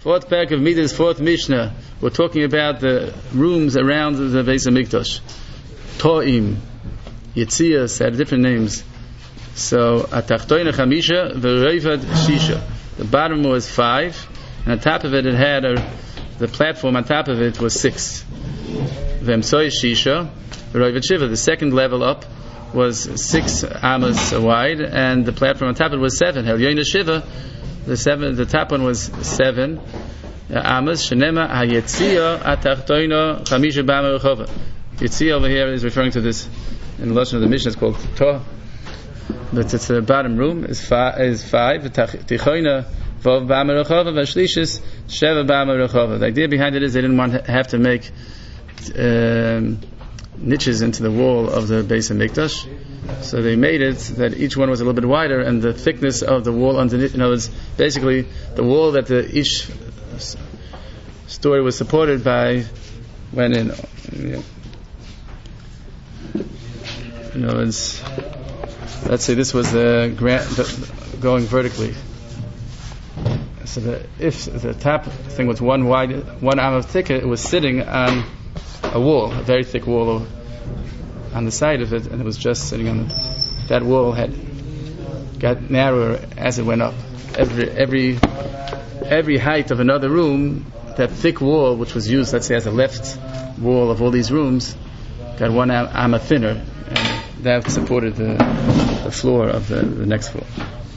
Fourth parak of Midas, fourth Mishnah. We're talking about the rooms around the Beis HaMikdash. To'im, Yitzias, had different names. So, Atachtoina Chamisha, V'Reivad Shisha. The bottom was 5, and on top of it, the platform on top of it was 6. V'Emsoy Shisha, V'Reivad Shiva. The second level up was 6 amas wide, and the platform on top of it was 7. Helyona Shiva, the top one was 7 amas. Shenema Hayetzia Atachtoina Chamisha B'Ama Rechova. Yetzia over here is referring to this in the Lashon of the Mishnah. It's called Toh, but it's the bottom room is 5. Tichoina Vov B'Ama Rechova V'Shlishis Sheva B'Ama Rechova. The idea behind it is they didn't want to have to make niches into the wall of the Beis HaMikdash, so they made it that each one was a little bit wider, and the thickness of the wall underneath, in other words, basically the wall that each story was supported by went in. In other words, let's say this was going vertically. So if the top thing was one arm thicker, it was sitting on a wall, a very thick wall on the side of it, and it was just sitting on that wall got narrower as it went up. Every height of another room, that thick wall, which was used, let's say, as a left wall of all these rooms, got one amma thinner, and that supported the floor of the next floor.